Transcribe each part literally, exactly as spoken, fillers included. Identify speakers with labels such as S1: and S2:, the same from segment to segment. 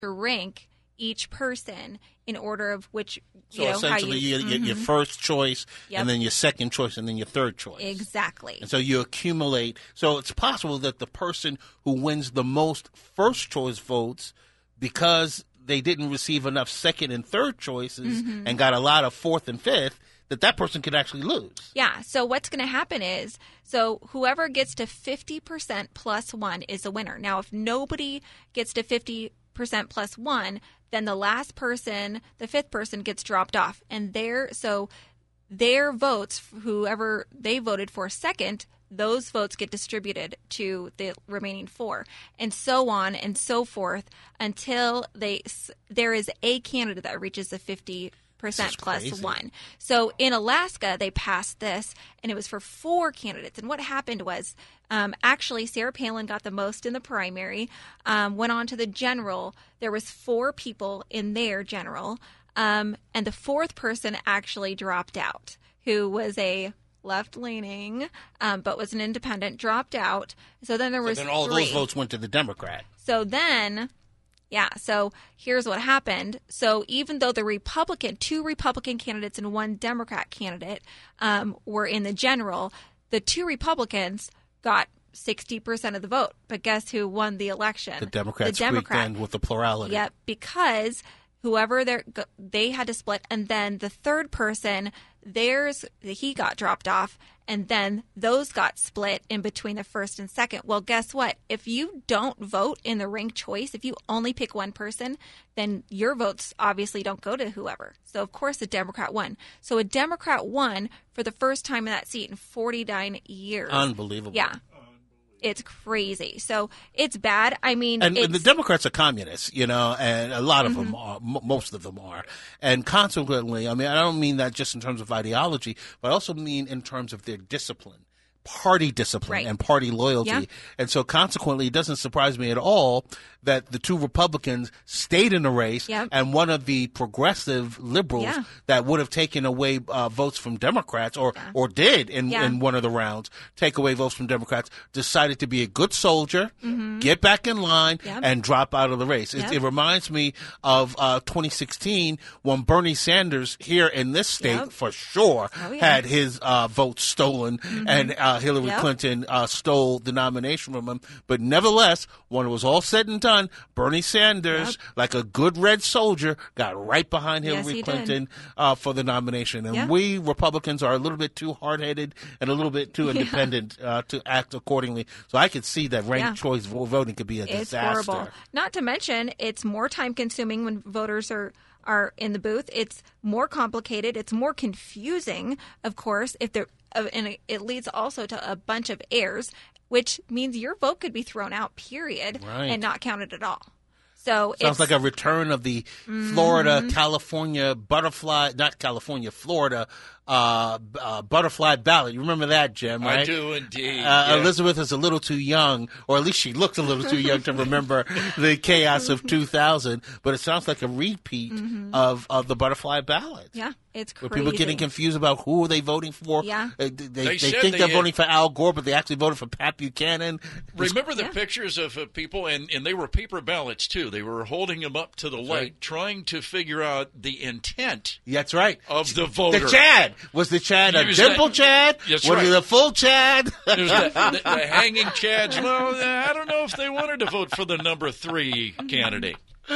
S1: to rank each person in order of which, you
S2: so
S1: know,
S2: essentially
S1: how you,
S2: you,
S1: mm-hmm.
S2: your first choice,
S1: yep.
S2: and then your second choice, and then your third choice.
S1: Exactly.
S2: And so you accumulate. So it's possible that the person who wins the most first choice votes, because they didn't receive enough second and third choices
S1: mm-hmm.
S2: and got a lot of fourth and fifth, that that person could actually lose.
S1: Yeah. So what's going to happen is, so whoever gets to fifty percent plus one is the winner. Now, if nobody gets to fifty percent plus one, then the last person, the fifth person, gets dropped off. And their, so their votes, whoever they voted for second, those votes get distributed to the remaining four, and so on and so forth until they there is a candidate that reaches the fifty percent plus
S2: crazy.
S1: one. So in Alaska, they passed this, and it was for four candidates. And what happened was, um, actually, Sarah Palin got the most in the primary, um, went on to the general. There was four people in their general, um, and the fourth person actually dropped out, who was a left-leaning, um, but was an independent, dropped out. So then there was
S2: so then all
S1: three.
S2: those votes went to the Democrat.
S1: So then... Yeah, so here's what happened. So even though the Republican, two Republican candidates and one Democrat candidate um, were in the general, the two Republicans got sixty percent of the vote. But guess who won the election?
S2: The Democrats
S1: the Democrat.
S2: squeaked in with the plurality.
S1: Yep, because whoever they they had to split, and then the third person, theirs he got dropped off, and then those got split in between the first and second. Well, guess what? If you don't vote in the ranked choice, if you only pick one person, then your votes obviously don't go to whoever. So, of course, the Democrat won. So a Democrat won for the first time in that seat in forty-nine years.
S2: Unbelievable.
S1: Yeah. It's crazy. So it's bad. I mean,
S2: and,
S1: it's,
S2: and the Democrats are communists, you know, and a lot of
S1: mm-hmm.
S2: them are, m- most of them are. And consequently, I mean, I don't mean that just in terms of ideology, but I also mean in terms of their discipline. Party discipline
S1: right.
S2: and party loyalty.
S1: Yeah.
S2: And so consequently, it doesn't surprise me at all that the two Republicans stayed in the race,
S1: yep.
S2: and one of the progressive liberals
S1: yeah.
S2: that would have taken away uh, votes from Democrats, or,
S1: yeah.
S2: or did in,
S1: yeah.
S2: in one of the rounds, take away votes from Democrats, decided to be a good soldier,
S1: mm-hmm.
S2: get back in line,
S1: yep.
S2: and drop out of the race.
S1: Yep.
S2: It, it reminds me of uh, twenty sixteen when Bernie Sanders here in this state,
S1: yep.
S2: for sure,
S1: oh, yeah.
S2: had his uh, votes stolen,
S1: mm-hmm.
S2: and uh, Hillary
S1: yep.
S2: Clinton uh, stole the nomination from him. But nevertheless, when it was all said and done, Bernie Sanders, yep. like a good red soldier, got right behind Hillary
S1: yes,
S2: Clinton uh, for the nomination. And
S1: yep.
S2: we Republicans are a little bit too hard-headed and a little bit too independent yeah. uh, to act accordingly. So I could see that ranked
S1: yeah.
S2: choice voting could be a
S1: it's
S2: disaster.
S1: It's horrible. Not to mention, it's more time-consuming when voters are are in the booth. It's more complicated. It's more confusing, of course, if they're Uh, and it leads also to a bunch of errors, which means your vote could be thrown out, period,
S2: right.
S1: and not counted at all. So
S2: sounds
S1: it's,
S2: like a return of the
S1: mm-hmm.
S2: Florida, California butterfly, not California, Florida uh, uh, butterfly ballot. You remember that, Jim, right?
S3: I do indeed.
S2: Uh,
S3: yeah.
S2: Elizabeth is a little too young, or at least she looks a little too young to remember the chaos of two thousand, but it sounds like a repeat mm-hmm. of, of the butterfly ballot.
S1: Yeah, it's crazy.
S2: Where people getting confused about who are they voting for.
S1: Yeah.
S2: Uh, they they,
S3: They
S2: they
S3: said
S2: think
S3: they
S2: they're
S3: had-
S2: voting for Al Gore, but they actually voted for Pat Buchanan.
S3: Remember the
S1: Yeah.
S3: pictures of uh, people, and, and they were paper ballots, too. They were holding them up to the light,
S2: right.
S3: trying to figure out the intent
S2: That's right.
S3: of the voter.
S2: The Chad. Was the Chad a
S3: Use
S2: dimple
S3: that-
S2: Chad?
S3: That's
S2: was
S3: right.
S2: it a full Chad?
S3: There's the, the, the hanging Chads. Well, I don't know if they wanted to vote for the number three candidate.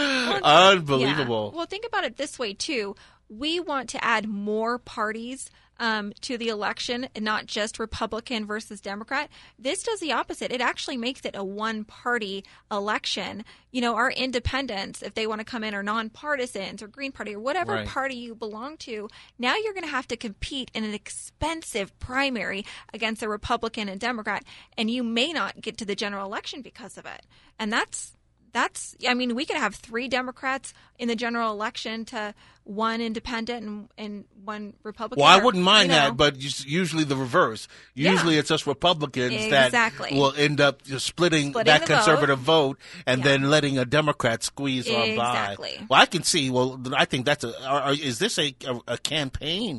S2: Unbelievable.
S1: Yeah. Well, think about it this way, too. We want to add more parties um, to the election, and not just Republican versus Democrat. This does the opposite. It actually makes it a one-party election. You know, our independents, if they want to come in, are nonpartisans or Green Party or whatever
S2: Right.
S1: party you belong to. Now you're going to have to compete in an expensive primary against a Republican and Democrat, and you may not get to the general election because of it. And that's That's, I mean, we could have three Democrats in the general election to one independent and, and one Republican.
S2: Well, I
S1: or,
S2: wouldn't mind
S1: you know.
S2: that, but us- usually the reverse. Usually
S1: Yeah.
S2: it's us Republicans
S1: Exactly.
S2: that will end up just splitting,
S1: Splitting
S2: that
S1: the vote.
S2: conservative vote, and
S1: Yeah.
S2: then letting a Democrat squeeze on by.
S1: Exactly.
S2: Well, I can see. Well, I think that's a. Are, are- is this a, a, a campaign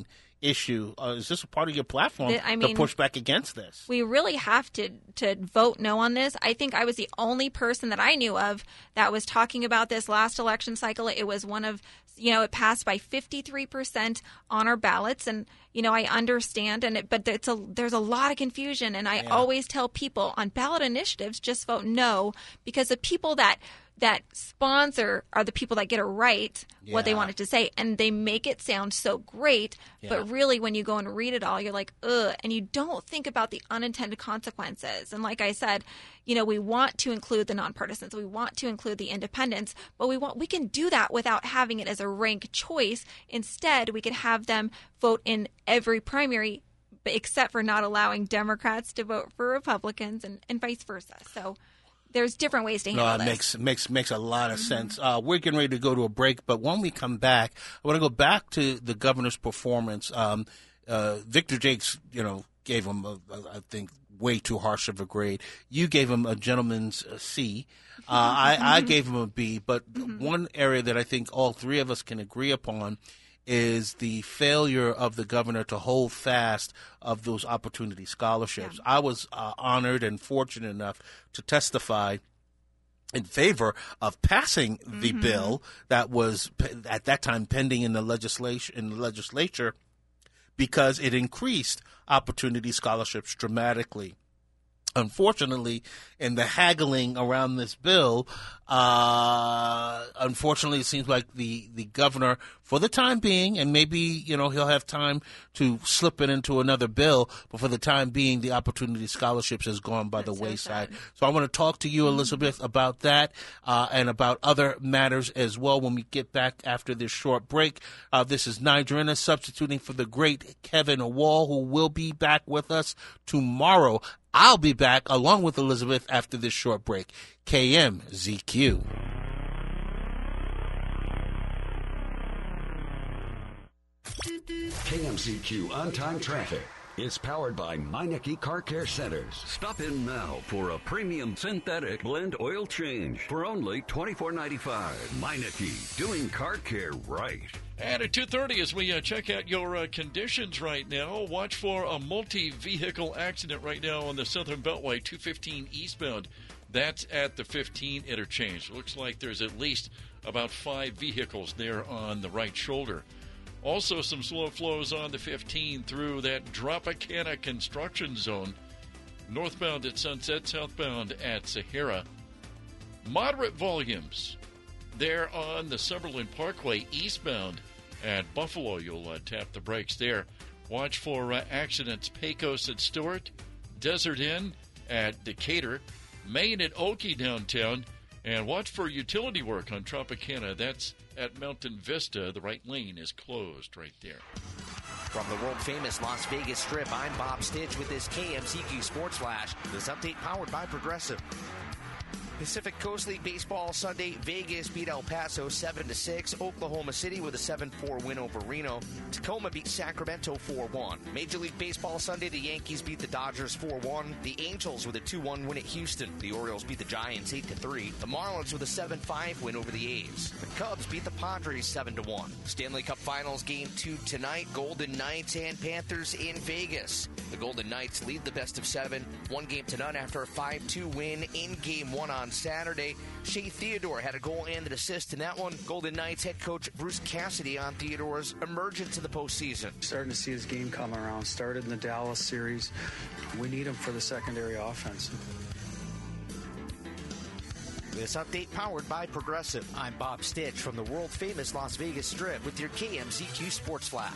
S2: issue? Uh, is this a part of your platform
S1: The- I mean,
S2: to push back against this?
S1: We really have to to vote no on this. I think I was the only person that I knew of that was talking about this last election cycle. It was one of, you know, it passed by fifty-three percent on our ballots, and you know, I understand, and it, but it's a there's a lot of confusion, and I
S2: Yeah.
S1: always tell people on ballot initiatives just vote no, because the people that that sponsor are the people that get it right what they
S2: Yeah.
S1: wanted to say, and they make it sound so great,
S2: Yeah.
S1: but really when you go and read it all, you're like, ugh, and you don't think about the unintended consequences. And like I said, you know, we want to include the nonpartisans, we want to include the independents, but we want we can do that without having it as a rank choice. Instead, we could have them vote in every primary, but except for not allowing Democrats to vote for Republicans, and, and vice versa. So there's different ways to handle
S2: No, it
S1: this.
S2: makes makes makes a lot of sense. Uh, we're getting ready to go to a break, but when we come back, I want to go back to the governor's performance. Um, uh, Victor Jakes, you know, gave him, a, a, I think, way too harsh of a grade. You gave him a gentleman's uh, C. Uh, I, I gave him a B. But one area that I think all three of us can agree upon is the failure of the governor to hold fast of those opportunity scholarships.
S1: Yeah.
S2: I was uh, honored and fortunate enough to testify in favor of passing the
S1: Mm-hmm.
S2: bill that was pe- at that time pending in the legislation in the legislature, because it increased opportunity scholarships dramatically. Unfortunately, in the haggling around this bill, uh, unfortunately, it seems like the, the governor, for the time being, and maybe, you know, he'll have time to slip it into another bill, but for the time being, the opportunity scholarships has gone by
S1: That's
S2: the
S1: so
S2: wayside.
S1: sad.
S2: So I want to talk to you, Elizabeth, about that uh, and about other matters as well when we get back after this short break. Uh, this is Nigel Ennis substituting for the great Kevin Wall, who will be back with us tomorrow. I'll be back along with Elizabeth after this short break. K M Z Q.
S4: K M Z Q on-time traffic is powered by Meineke Car Care Centers.
S5: Stop in now for a premium synthetic blend oil change for only twenty-four ninety-five. Meineke, doing car care right.
S3: And at two thirty, as we uh, check out your uh, conditions right now, watch for a multi-vehicle accident right now on the Southern Beltway, two fifteen eastbound. That's at the fifteen interchange. Looks like there's at least about five vehicles there on the right shoulder. Also, some slow flows on the fifteen through that Tropicana construction zone. Northbound at Sunset, southbound at Sahara. Moderate volumes there on the Summerlin Parkway eastbound at Buffalo. You'll uh, tap the brakes there. Watch for uh, accidents. Pecos at Stewart, Desert Inn at Decatur, Maine at Oakey downtown, and watch for utility work on Tropicana. That's at Mountain Vista. The right lane is closed right there.
S6: From the world-famous Las Vegas Strip, I'm Bob Stitch with this K M Z Q Sports Flash. This update powered by Progressive. Pacific Coast League Baseball Sunday, Vegas beat El Paso seven to six. Oklahoma City with a seven four win over Reno. Tacoma beat Sacramento four one. Major League Baseball Sunday, the Yankees beat the Dodgers four one. The Angels with a two one win at Houston. The Orioles beat the Giants eight to three. The Marlins with a seven five win over the A's. The Cubs beat the Padres seven to one. Stanley Cup Finals Game two tonight. Golden Knights and Panthers in Vegas. The Golden Knights lead the best of seven. One game to none after a five two win in Game one on Saturday. Shea Theodore had a goal and an assist in that one. Golden Knights head coach Bruce Cassidy on Theodore's emergence in the postseason.
S7: Starting to see his game come around. Started in the Dallas series. We need him for the secondary offense.
S6: This update powered by Progressive. I'm Bob Stitch from the world-famous Las Vegas Strip with your K M Z Q Sports Flash.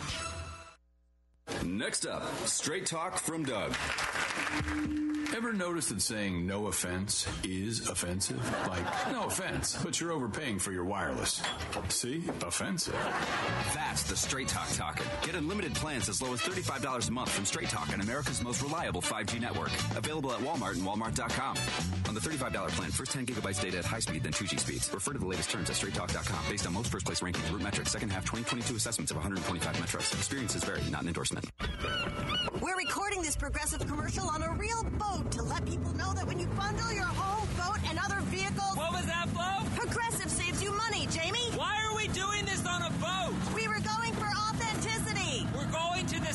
S8: Next up, Straight Talk from Doug. Ever notice that saying no offense is offensive? Like, no offense, but you're overpaying for your wireless. See? Offensive.
S9: That's the Straight Talk talking. Get unlimited plans as low as thirty-five dollars a month from Straight Talk on America's most reliable five G network. Available at Walmart and Walmart dot com. On the thirty-five dollars plan, first ten gigabytes data at high speed, then two G speeds. Refer to the latest terms at straight talk dot com. Based on most first place rankings, Root Metrics, second half twenty twenty-two assessments of one hundred twenty-five metros. Experiences vary, not an endorsement.
S10: We're recording this Progressive commercial on a real boat to let people know that when you bundle your home, boat, and other vehicles...
S11: What was that, Bo?
S10: Progressive saves you money, Jamie.
S11: Why are we doing this on a boat?
S10: We were going for authenticity.
S11: We're going to the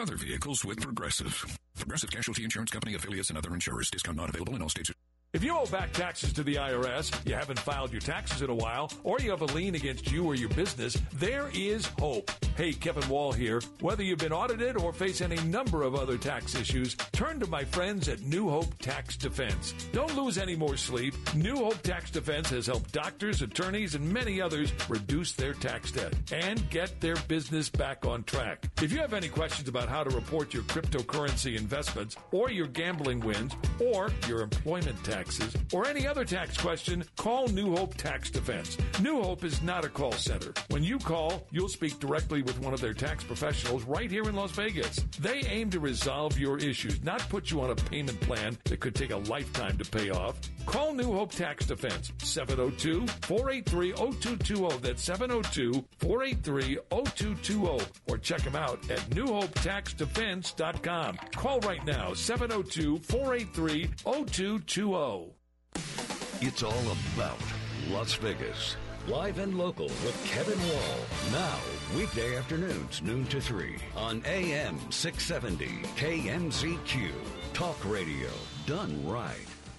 S8: other vehicles with Progressive. Progressive Casualty Insurance Company, affiliates, and other insurers. Discount not available in all states.
S11: If you owe back taxes to the I R S, you haven't filed your taxes in a while, or you have a lien against you or your business, there is hope. Hey, Kevin Wall here. Whether you've been audited or face any number of other tax issues, turn to my friends at New Hope Tax Defense. Don't lose any more sleep. New Hope Tax Defense has helped doctors, attorneys, and many others reduce their tax debt and get their business back on track. If you have any questions about how to report your cryptocurrency investments, or your gambling wins, or your employment tax, or any other tax question, call New Hope Tax Defense. New Hope is not a call center. When you call, you'll speak directly with one of their tax professionals right here in Las Vegas. They aim to resolve your issues, not put you on a payment plan that could take a lifetime to pay off. Call New Hope Tax Defense, seven oh two, four eight three, oh two two oh. That's seven oh two, four eight three, oh two two oh. Or check them out at new hope tax defense dot com. Call right now, seven oh two, four eight three, oh two two oh.
S5: It's all about Las Vegas. Live and local with Kevin Wall. Now, weekday afternoons, noon to three, on A M six seventy K M Z Q. Talk radio done right.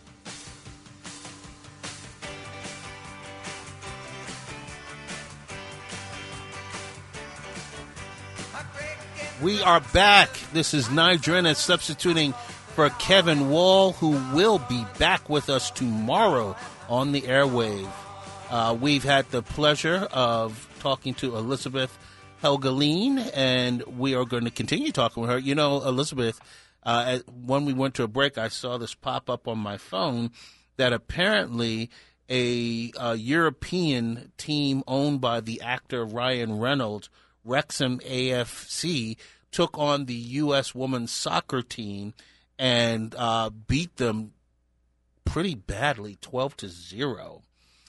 S2: We are back. This is Nigel substituting for Kevin Wall, who will be back with us tomorrow on the airwave. Uh, we've had the pleasure of talking to Elizabeth Helgeline, and we are going to continue talking with her. You know, Elizabeth, uh, when we went to a break, I saw this pop up on my phone that apparently a, a European team owned by the actor Ryan Reynolds, Wrexham A F C, took on the U S women's soccer team and uh, beat them pretty badly, twelve to zero.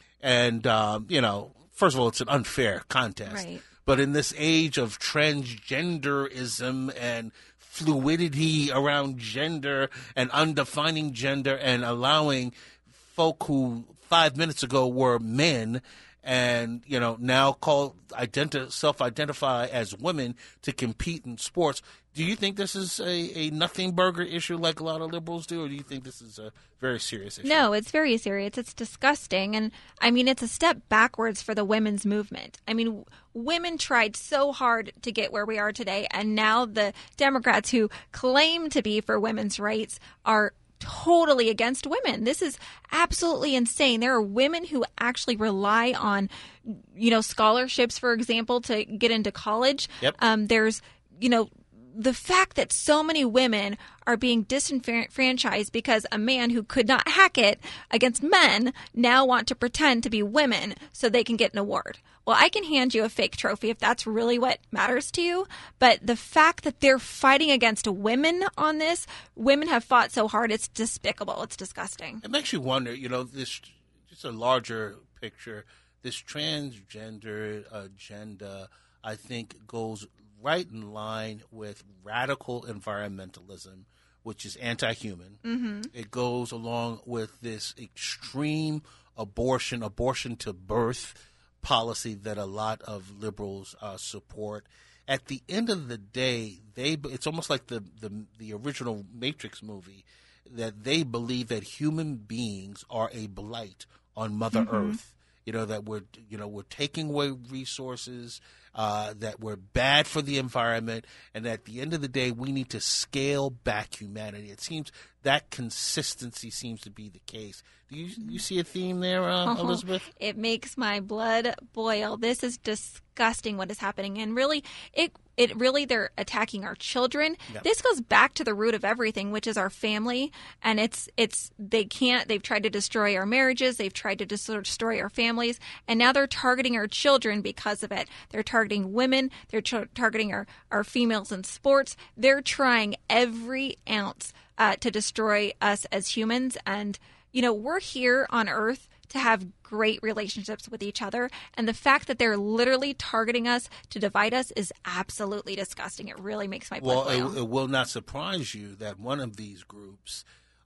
S2: And, um, you know, first of all, it's an unfair contest.
S1: Right.
S2: But in this age of transgenderism and fluidity around gender and undefining gender and allowing folk who five minutes ago were men and, you know, now call identi- self-identify as women to compete in sports. Do you think this is a, a nothing burger issue like a lot of liberals do, or do you think this is a very serious issue?
S1: No, it's very serious. It's disgusting. And, I mean, it's a step backwards for the women's movement. I mean, women tried so hard to get where we are today, and now the Democrats who claim to be for women's rights are totally against women. This is absolutely insane. There are women who actually rely on, you know, scholarships, for example, to get into college.
S2: Yep.
S1: Um, there's, you know, the fact that so many women are being disenfranchised because a man who could not hack it against men now want to pretend to be women so they can get an award. Well, I can hand you a fake trophy if that's really what matters to you. But the fact that they're fighting against women on this, women have fought so hard, it's despicable. It's disgusting.
S2: It makes you wonder, you know, this just a larger picture, this transgender agenda, I think, goes right in line with radical environmentalism, which is anti-human.
S1: Mm-hmm.
S2: It goes along with this extreme abortion, abortion to birth policy that a lot of liberals uh, support. At the end of the day, they it's almost like the, the, the original Matrix movie, that they believe that human beings are a blight on Mother
S1: Mm-hmm.
S2: Earth. You know, that we're, you know, we're taking away resources, uh, that we're bad for the environment, and at the end of the day, we need to scale back humanity. It seems that consistency seems to be the case. Do you you see a theme there, uh,
S1: Oh,
S2: Elizabeth?
S1: It makes my blood boil. This is disgusting what is happening. And really, it it really, they're attacking our children.
S2: Yep.
S1: This goes back to the root of everything, which is our family. And it's, it's, they can't, they've tried to destroy our marriages. They've tried to dis- destroy our families. And now they're targeting our children because of it. They're targeting women. They're tar- targeting our, our females in sports. They're trying every ounce uh, to destroy us as humans. And, you know, we're here on Earth to have great relationships with each other. And the fact that they're literally targeting us to divide us is absolutely disgusting. It really makes my blood
S2: Well,
S1: boil.
S2: it, it will not surprise you that one of these groups,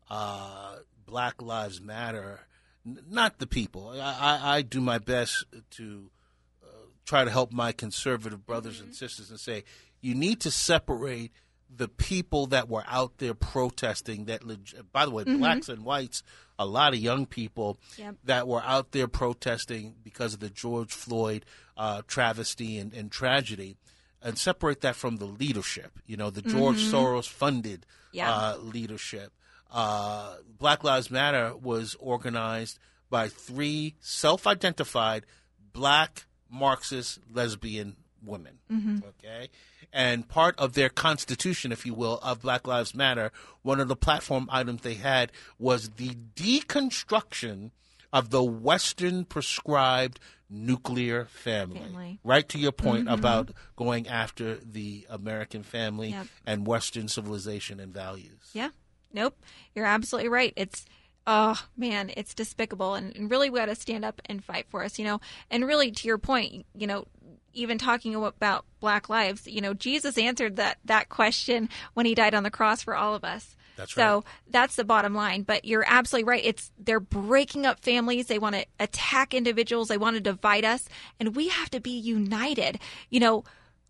S2: uh, Black Lives Matter, n- not the people. I, I, I do my best to uh, try to help my conservative brothers
S1: Mm-hmm.
S2: and sisters and say, you need to separate the people that were out there protesting that, leg- by the way,
S1: Mm-hmm.
S2: blacks and whites, a lot of young people
S1: Yep.
S2: that were out there protesting because of the George Floyd uh, travesty and, and tragedy, and separate that from the leadership, you know, the George
S1: Mm-hmm.
S2: Soros funded
S1: Yeah.
S2: uh, leadership. Uh, Black Lives Matter was organized by three self-identified black Marxist lesbian women.
S1: Mm-hmm.
S2: Okay. And part of their constitution, if you will, of Black Lives Matter, one of the platform items they had was the deconstruction of the Western prescribed nuclear family.
S1: Family.
S2: Right to your point
S1: Mhm.
S2: about going after the American family
S1: Yep.
S2: and Western civilization and values.
S1: Yeah. Nope. You're absolutely right. It's, oh, man, it's despicable. And, and really, we got to stand up and fight for us, you know. And really, to your point, you know, even talking about Black lives, you know, Jesus answered that, that question when he died on the cross for all of us.
S2: That's
S1: so
S2: right.
S1: that's the bottom line. But you're absolutely right. It's they're breaking up families. They want to attack individuals. They want to divide us. And we have to be united. You know,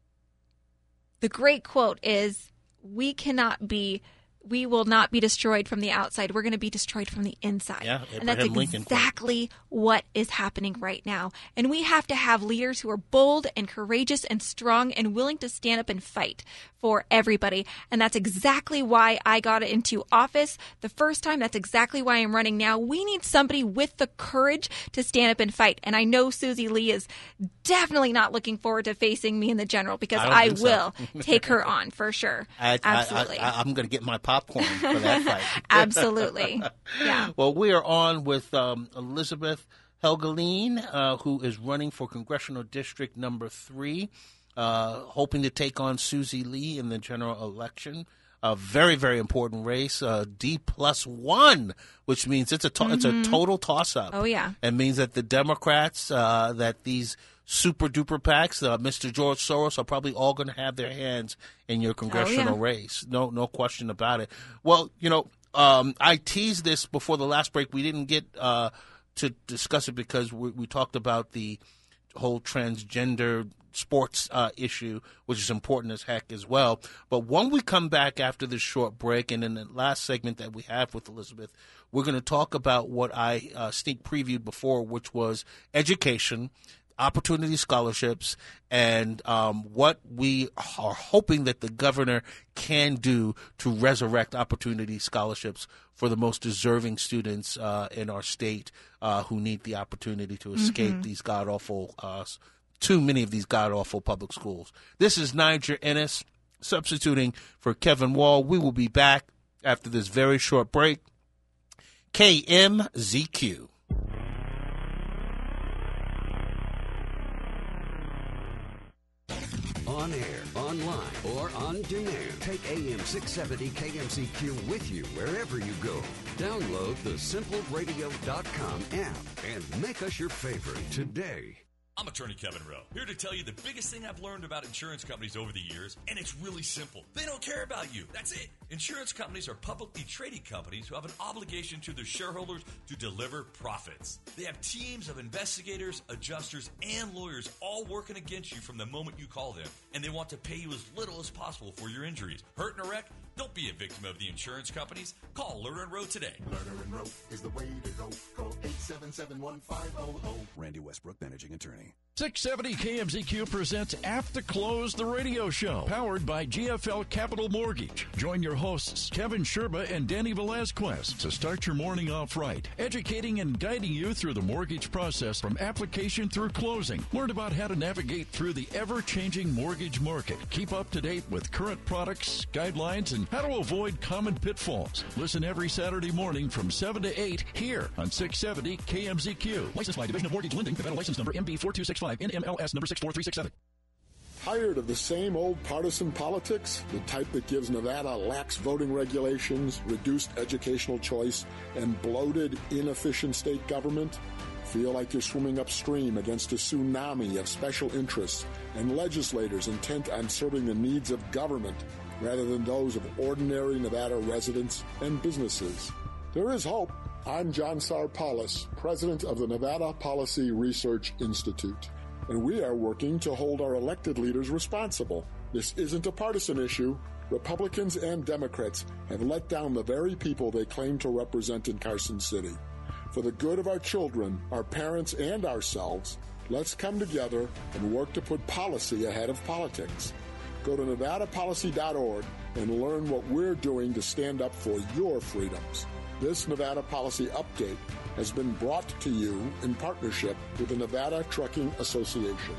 S1: the great quote is, we cannot be, we will not be destroyed from the outside. We're going to be destroyed from the inside.
S2: Yeah,
S1: and that's
S2: Abraham Lincoln quote.
S1: exactly what is happening right now. And we have to have leaders who are bold and courageous and strong and willing to stand up and fight for everybody. And that's exactly why I got into office the first time. That's exactly why I'm running now. We need somebody with the courage to stand up and fight. And I know Susie Lee is definitely not looking forward to facing me in the general, because
S2: I don't
S1: I,
S2: think so.
S1: will take her on for sure.
S2: I,
S1: Absolutely.
S2: I, I, I'm going to get my popcorn for that fight.
S1: Absolutely. Yeah.
S2: Well, we are on with um, Elizabeth Helgeline, uh, who is running for Congressional District number three, uh, hoping to take on Susie Lee in the general election. A very, very important race, uh, D plus one, which means it's a to- mm-hmm. it's a total toss-up.
S1: Oh, yeah.
S2: It means that the Democrats, uh, that these super-duper PACs, uh, Mister George Soros, are probably all going to have their hands in your congressional
S1: oh, yeah.
S2: race. No, no question about it. Well, you know, um, I teased this before the last break. We didn't get uh, to discuss it because we, we talked about the whole transgender sports uh, issue, which is important as heck as well. But when we come back after this short break, and in the last segment that we have with Elizabeth, we're going to talk about what I uh, sneak previewed before, which was education, opportunity scholarships, and um, what we are hoping that the governor can do to resurrect opportunity scholarships for the most deserving students uh, in our state uh, who need the opportunity to escape mm-hmm. these god-awful, uh, too many of these god-awful public schools. This is Niger Ennis substituting for Kevin Wall. We will be back after this very short break. K M Z Q.
S4: On air, online, or on demand. Take A M six seventy K M Z Q with you wherever you go. Download the simple radio dot com app and make us your favorite today.
S12: I'm attorney Kevin Rowe, here to tell you the biggest thing I've learned about insurance companies over the years, and it's really simple. They don't care about you. That's it. Insurance companies are publicly traded companies who have an obligation to their shareholders to deliver profits. They have teams of investigators, adjusters, and lawyers all working against you from the moment you call them, and they want to pay you as little as possible for your injuries. Hurt in a wreck? Don't be a victim of the insurance companies. Call Lerner and Rowe today.
S13: Lerner and Rowe is the way to go. Call eight seven seven, one five zero zero. Randy Westbrook, managing attorney.
S3: six seventy K M Z Q presents After Close, the radio show, powered by G F L Capital Mortgage. Join your hosts, Kevin Sherba and Danny Velazquez, to start your morning off right, educating and guiding you through the mortgage process from application through closing. Learn about how to navigate through the ever-changing mortgage market. Keep up to date with current products, guidelines, and how to avoid common pitfalls. Listen every Saturday morning from seven to eight here on six seventy K M Z Q. Licensed by Division of Mortgage Lending, Nevada license number M B four two six five, N M L S number six four three six seven.
S14: Tired of the same old partisan politics? The type that gives Nevada lax voting regulations, reduced educational choice, and bloated, inefficient state government? Feel like you're swimming upstream against a tsunami of special interests and legislators intent on serving the needs of government rather than those of ordinary Nevada residents and businesses? There is hope. I'm John Sarpalis, president of the Nevada Policy Research Institute, and we are working to hold our elected leaders responsible. This isn't a partisan issue. Republicans and Democrats have let down the very people they claim to represent in Carson City. For the good of our children, our parents, and ourselves, let's come together and work to put policy ahead of politics. Go to nevada policy dot org and learn what we're doing to stand up for your freedoms. This Nevada Policy Update has been brought to you in partnership with the Nevada Trucking Association.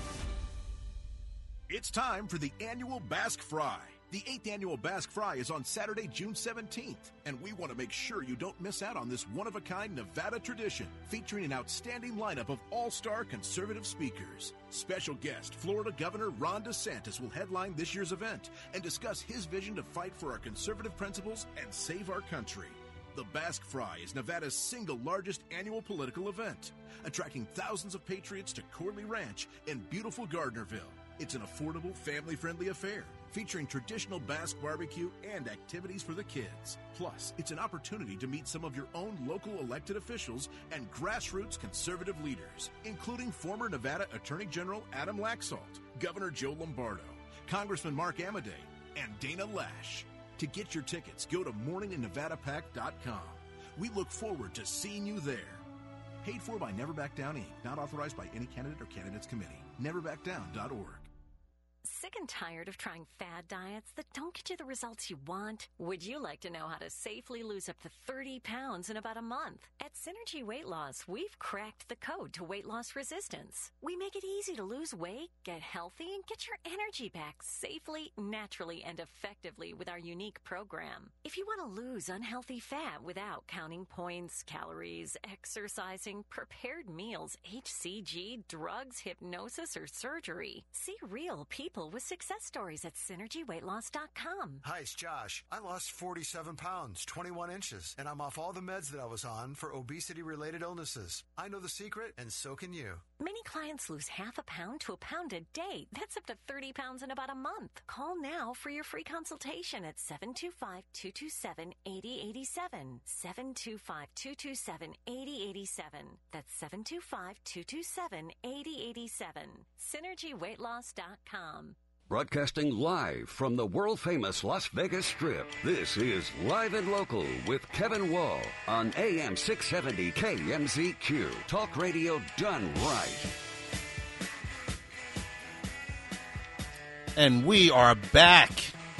S15: It's time for the annual Basque Fry. The eighth annual Basque Fry is on Saturday, June seventeenth, and we want to make sure you don't miss out on this one-of-a-kind Nevada tradition, featuring an outstanding lineup of all-star conservative speakers. Special guest, Florida Governor Ron DeSantis will headline this year's event and discuss his vision to fight for our conservative principles and save our country. The Basque Fry is Nevada's single largest annual political event, attracting thousands of patriots to Corley Ranch in beautiful Gardnerville. It's an affordable, family-friendly affair, featuring traditional Basque barbecue and activities for the kids. Plus, it's an opportunity to meet some of your own local elected officials and grassroots conservative leaders, including former Nevada Attorney General Adam Laxalt, Governor Joe Lombardo, Congressman Mark Amadei, and Dana Lash. To get your tickets, go to morning in nevada pac dot com. We look forward to seeing you there. Paid for by Never Back Down, Incorporated. Not authorized by any candidate or candidates committee. never back down dot org.
S16: Sick and tired of trying fad diets that don't get you the results you want? Would you like to know how to safely lose up to thirty pounds in about a month? At Synergy Weight Loss, we've cracked the code to weight loss resistance. We make it easy to lose weight, get healthy, and get your energy back safely, naturally, and effectively with our unique program. If you want to lose unhealthy fat without counting points, calories, exercising, prepared meals, H C G, drugs, hypnosis, or surgery, see real people with success stories at synergy weight loss dot com.
S17: Hi, it's Josh. I lost forty-seven pounds, twenty-one inches, and I'm off all the meds that I was on for obesity-related illnesses. I know the secret, and so can you.
S16: Many clients lose half a pound to a pound a day. That's up to thirty pounds in about a month. Call now for your free consultation at seven two five, two two seven, eight zero eight seven. seven two five, two two seven, eight zero eight seven. That's seven two five, two two seven, eight zero eight seven. synergy weight loss dot com.
S4: Broadcasting live from the world-famous Las Vegas Strip, this is Live and Local with Kevin Wall on A M six seventy K M Z Q. Talk radio done right.
S2: And we are back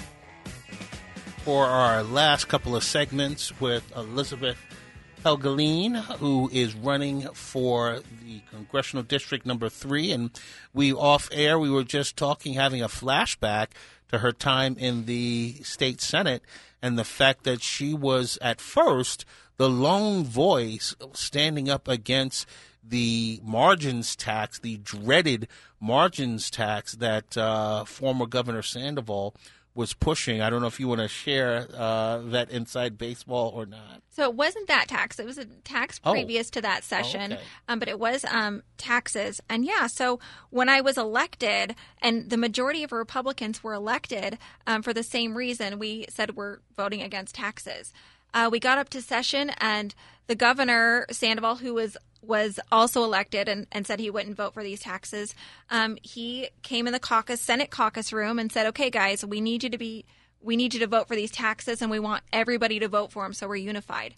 S2: for our last couple of segments with Elizabeth Helgeline, who is running for the Congressional District number three. And we, off air, we were just talking, having a flashback to her time in the state Senate and the fact that she was, at first, the lone voice standing up against the margins tax, the dreaded margins tax that uh, former Governor Sandoval was pushing. I don't know if you want to share uh, that inside baseball or not.
S1: So it wasn't that tax. It was a tax previous oh. to that session, oh, okay. um, but it was um, taxes. And yeah, so when I was elected, and the majority of Republicans were elected um, for the same reason, we said we're voting against taxes. Uh, we got up to session, and the governor, Sandoval, who was was also elected and, and said he wouldn't vote for these taxes. Um, he came in the caucus, Senate caucus room and said, okay, guys, we need you to be, we need you to vote for these taxes, and we want everybody to vote for them so we're unified.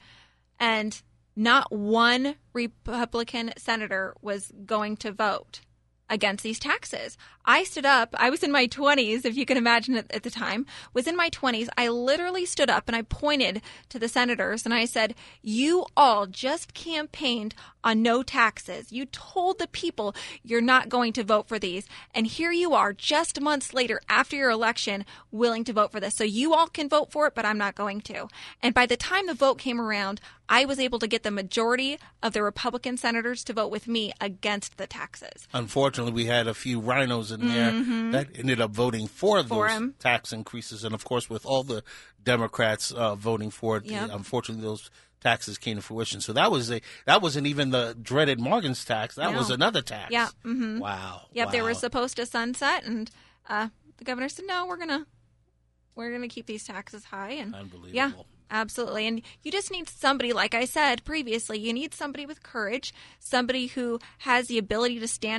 S1: And not one Republican senator was going to vote against these taxes. I stood up. I was in my twenties, if you can imagine it at the time, was in my twenties. I literally stood up and I pointed to the senators and I said, you all just campaigned on no taxes. You told the people you're not going to vote for these. And here you are just months later after your election willing to vote for this. So you all can vote for it, but I'm not going to. And by the time the vote came around, I was able to get the majority of the Republican senators to vote with me against the taxes.
S2: Unfortunately, we had a few rhinos in there mm-hmm. that ended up voting for, for those him. tax increases. And, of course, with all the Democrats uh, voting for it, yep. the, unfortunately, those taxes came to fruition. So that was a that wasn't even the dreaded Morgan's tax. That no. was another tax.
S1: Yeah. Mm-hmm.
S2: Wow.
S1: Yep.
S2: Wow.
S1: They were supposed to sunset, and uh, the governor said, "No, we're gonna we're gonna keep these taxes high." And
S2: unbelievable.
S1: Yeah. Absolutely. And you just need somebody, like I said previously, you need somebody with courage, somebody who has the ability to stand up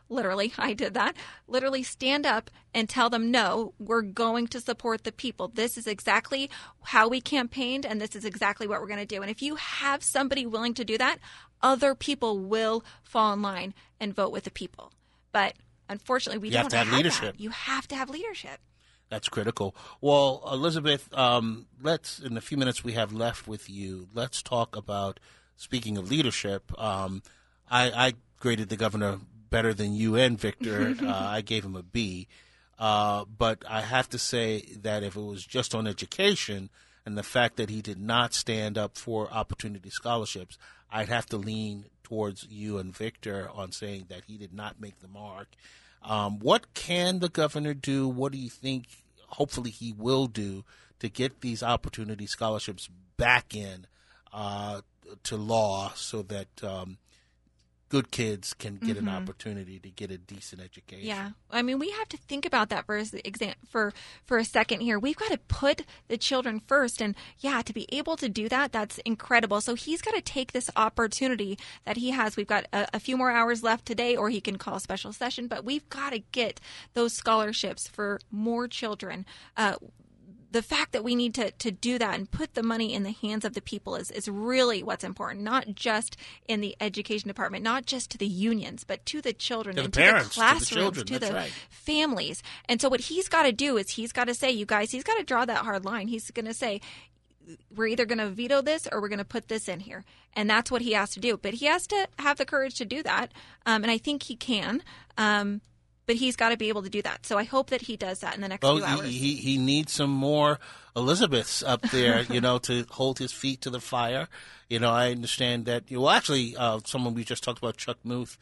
S1: literally, I did that, literally stand up and tell them, no, we're going to support the people. This is exactly how we campaigned, and this is exactly what we're going to do. And if you have somebody willing to do that, other people will fall in line and vote with the people. But unfortunately, we
S2: you
S1: don't
S2: have to have, have leadership.
S1: That. You have to have leadership.
S2: That's critical. Well, Elizabeth, um, let's, in the few minutes we have left with you, let's talk about, speaking of leadership, um, I, I graded the governor better than you and Victor. uh, I gave him a B. Uh, but I have to say that if it was just on education and the fact that he did not stand up for opportunity scholarships, I'd have to lean towards you and Victor on saying that he did not make the mark. Um, what can the governor do? What do you think hopefully he will do to get these opportunity scholarships back in uh, to law so that um, good kids can get mm-hmm. an opportunity to get a decent education?
S1: Yeah. I mean, we have to think about that for, exam- for, for a second here. We've got to put the children first. And, yeah, to be able to do that, that's incredible. So he's got to take this opportunity that he has. We've got a, a few more hours left today, or he can call a special session. But we've got to get those scholarships for more children. Uh The fact that we need to, to do that and put the money in the hands of the people is, is really what's important, not just in the education department, not just to the unions, but to the children
S2: to
S1: and
S2: the parents,
S1: to the classrooms,
S2: to the, children,
S1: to the
S2: right.
S1: families. And so what he's got to do is he's got to say, you guys, he's got to draw that hard line. He's going to say, we're either going to veto this or we're going to put this in here. And that's what he has to do. But he has to have the courage to do that. Um, and I think he can. Um But he's got to be able to do that. So I hope that he does that in the next
S2: well,
S1: few hours.
S2: He, he he needs some more Elizabeths up there, you know, to hold his feet to the fire. You know, I understand that. Well, actually, uh, someone we just talked about, Chuck Muth,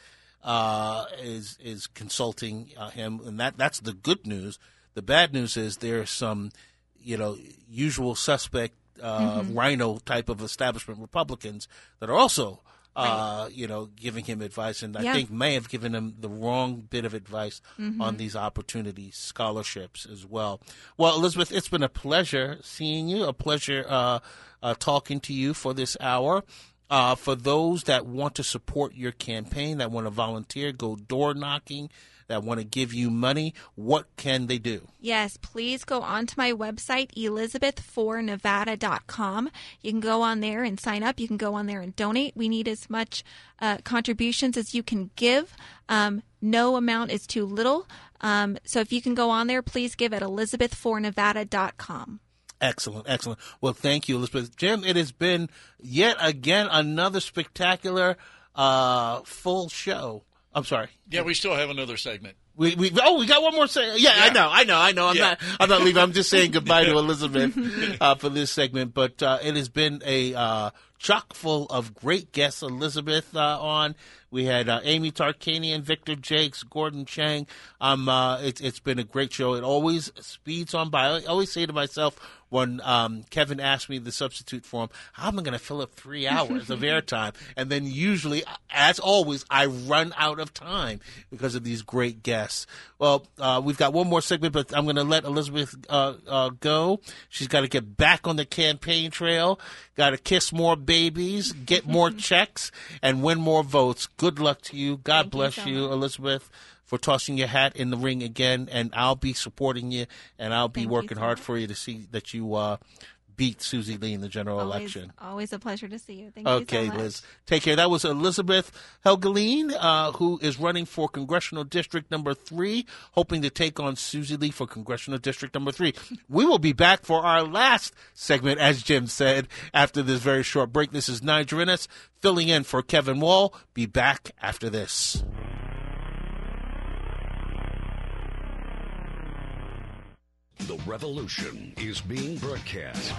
S2: uh, is is consulting uh, him, and that that's the good news. The bad news is there's some, you know, usual suspect uh, mm-hmm. rhino type of establishment Republicans that are also. Uh, right. you know, giving him advice, and I
S1: yeah.
S2: think may have given him the wrong bit of advice
S1: mm-hmm.
S2: on these opportunity scholarships as well. Well, Elizabeth, it's been a pleasure seeing you, a pleasure uh, uh, talking to you for this hour. Uh, for those that want to support your campaign, that want to volunteer, go door knocking, that want to give you money, what can they do?
S1: Yes, please go on to my website, elizabeth for nevada dot com. You can go on there and sign up. You can go on there and donate. We need as much uh, contributions as you can give. Um, no amount is too little. Um, so if you can go on there, please give at elizabeth for nevada dot com.
S2: Excellent, excellent. Well, thank you, Elizabeth. Jim, it has been yet again another spectacular uh, full show. I'm sorry.
S3: Yeah, we still have another segment.
S2: We we oh we got one more segment. Yeah, yeah, I know, I know, I know. I'm yeah. not I'm not leaving. I'm just saying goodbye to Elizabeth uh, for this segment. But uh, it has been a uh, chock full of great guests. Elizabeth uh, on. We had uh, Amy Tarkanian, Victor Jakes, Gordon Chang. Um, uh, it's it's been a great show. It always speeds on by. I always say to myself when um, Kevin asked me to substitute for him, how am I going to fill up three hours of airtime? And then usually, as always, I run out of time because of these great guests. Well, uh, we've got one more segment, but I'm going to let Elizabeth uh, uh, go. She's got to get back on the campaign trail, got to kiss more babies, get more checks, and win more votes. Good luck to you. God
S1: Thank
S2: bless
S1: you, so
S2: you,
S1: much.
S2: Elizabeth, for tossing your hat in the ring again. And I'll be supporting you, and I'll be
S1: Thank
S2: working
S1: so
S2: hard
S1: much.
S2: for you to see that you uh, beat Susie Lee in the general
S1: always,
S2: election.
S1: Always a pleasure to see you. Thank
S2: okay,
S1: you so much.
S2: Liz. Take care. That was Elizabeth Helgeline, uh, who is running for Congressional District Number three, hoping to take on Susie Lee for Congressional District Number three. We will be back for our last segment, as Jim said, after this very short break. This is Nigel Innes filling in for Kevin Wall. Be back after this.
S4: The revolution is being broadcast.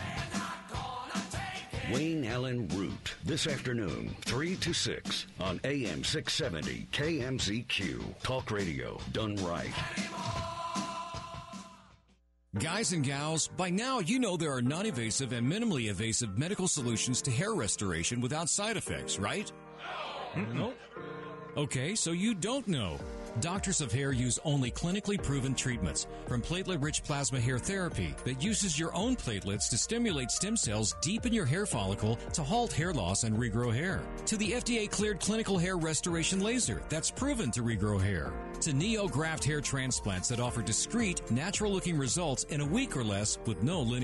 S4: Wayne Allen Root, this afternoon, three to six on A M six seventy K M Z Q. Talk radio done right.
S18: Guys and gals, by now you know there are non-invasive and minimally invasive medical solutions to hair restoration without side effects, right? No. Okay, so you don't know. Doctors of Hair use only clinically proven treatments, from platelet-rich plasma hair therapy that uses your own platelets to stimulate stem cells deep in your hair follicle to halt hair loss and regrow hair, to the F D A-cleared clinical hair restoration laser that's proven to regrow hair, to NeoGraft hair transplants that offer discreet, natural-looking results in a week or less with no linear